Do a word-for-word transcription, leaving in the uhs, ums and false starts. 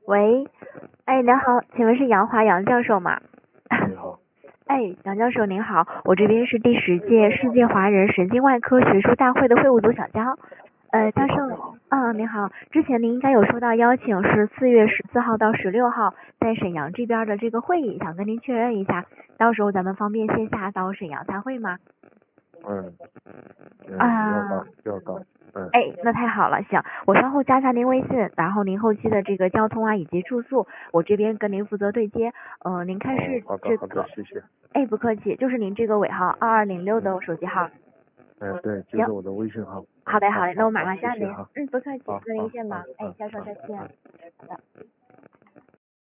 喂，哎，您好，请问是杨华杨教授吗？ 你好。 哎，杨教授您好，我这边是第十届世界华人神经外科学术大会的会务组小江。呃，教授，嗯，您好，之前您应该有收到邀请，是四月十四号到十六号在沈阳这边的这个会议，想跟您确认一下，到时候咱们方便线下到沈阳参会吗？ 嗯，嗯， 啊、 要到要到，嗯。 哎，那太好了，行，我稍后加下您微信，然后您后期的这个交通啊以及住宿，我这边跟您负责对接。呃，您看是哦，好的这个， 好的，谢谢。 哎，不客气，就是您这个尾号二二零六的手机号。 嗯，对，就行， 是我的微信号。嗯，好好的好的，那我马好好， 上加您。 谢谢哈。 嗯，不客气， 好那您好好先忙。哎， 好教授好再见。 好。 好的。